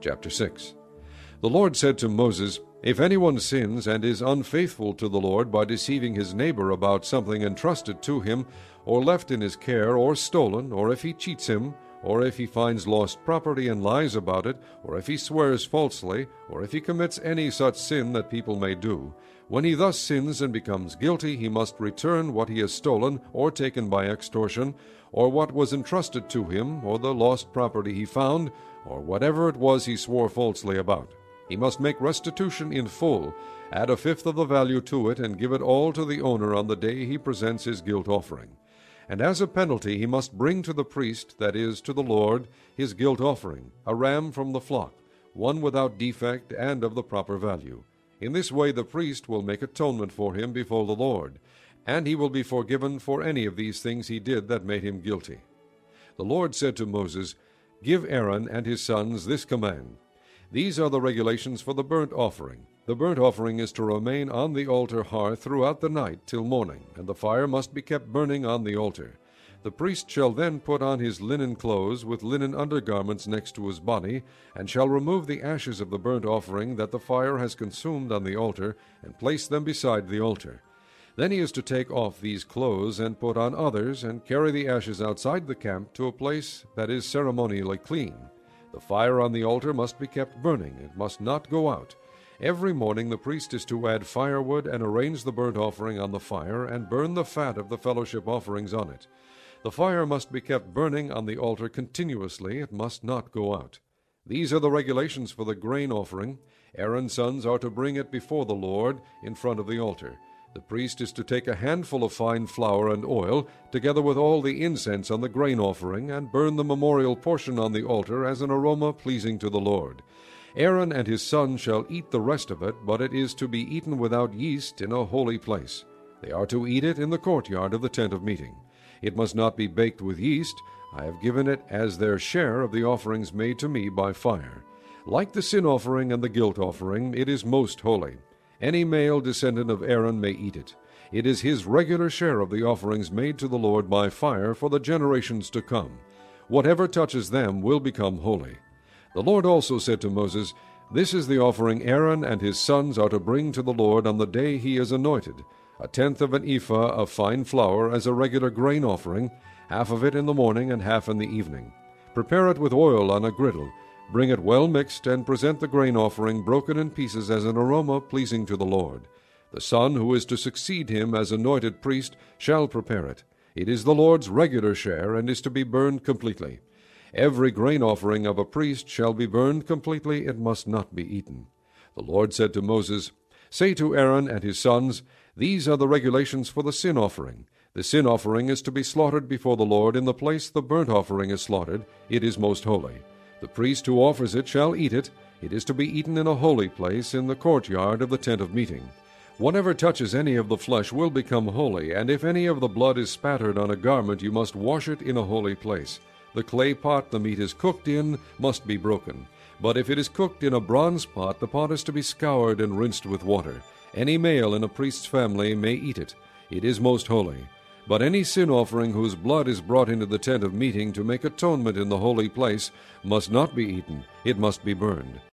Chapter 6. The Lord said to Moses, If anyone sins and is unfaithful to the Lord by deceiving his neighbor about something entrusted to him, or left in his care, or stolen, or if he cheats him, or if he finds lost property and lies about it, or if he swears falsely, or if he commits any such sin that people may do, when he thus sins and becomes guilty, he must return what he has stolen or taken by extortion, or what was entrusted to him, or the lost property he found, or whatever it was he swore falsely about. He must make restitution in full, add a fifth of the value to it, and give it all to the owner on the day he presents his guilt offering. And as a penalty he must bring to the priest, that is, to the Lord, his guilt offering, a ram from the flock, one without defect and of the proper value. In this way the priest will make atonement for him before the Lord, and he will be forgiven for any of these things he did that made him guilty. The Lord said to Moses, Give Aaron and his sons this command. These are the regulations for the burnt offering. The burnt offering is to remain on the altar hearth throughout the night till morning, and the fire must be kept burning on the altar. The priest shall then put on his linen clothes with linen undergarments next to his body, and shall remove the ashes of the burnt offering that the fire has consumed on the altar, and place them beside the altar. Then he is to take off these clothes and put on others, and carry the ashes outside the camp to a place that is ceremonially clean. The fire on the altar must be kept burning, it must not go out. Every morning the priest is to add firewood and arrange the burnt offering on the fire, and burn the fat of the fellowship offerings on it. The fire must be kept burning on the altar continuously, it must not go out. These are the regulations for the grain offering. Aaron's sons are to bring it before the Lord in front of the altar. The priest is to take a handful of fine flour and oil, together with all the incense on the grain offering, and burn the memorial portion on the altar as an aroma pleasing to the Lord. Aaron and his sons shall eat the rest of it, but it is to be eaten without yeast in a holy place. They are to eat it in the courtyard of the tent of meeting. It must not be baked with yeast. I have given it as their share of the offerings made to me by fire. Like the sin offering and the guilt offering, it is most holy. Any male descendant of Aaron may eat it. It is his regular share of the offerings made to the Lord by fire for the generations to come. Whatever touches them will become holy. The Lord also said to Moses, This is the offering Aaron and his sons are to bring to the Lord on the day he is anointed, a tenth of an ephah of fine flour as a regular grain offering, half of it in the morning and half in the evening. Prepare it with oil on a griddle. Bring it well mixed, and present the grain offering broken in pieces as an aroma pleasing to the Lord. The son who is to succeed him as anointed priest shall prepare it. It is the Lord's regular share, and is to be burned completely. Every grain offering of a priest shall be burned completely, it must not be eaten. The Lord said to Moses, Say to Aaron and his sons, These are the regulations for the sin offering. The sin offering is to be slaughtered before the Lord in the place the burnt offering is slaughtered. It is most holy. The priest who offers it shall eat it. It is to be eaten in a holy place in the courtyard of the tent of meeting. Whatever touches any of the flesh will become holy, and if any of the blood is spattered on a garment, you must wash it in a holy place. The clay pot the meat is cooked in must be broken. But if it is cooked in a bronze pot, the pot is to be scoured and rinsed with water. Any male in a priest's family may eat it. It is most holy. But any sin offering whose blood is brought into the tent of meeting to make atonement in the holy place must not be eaten. It must be burned.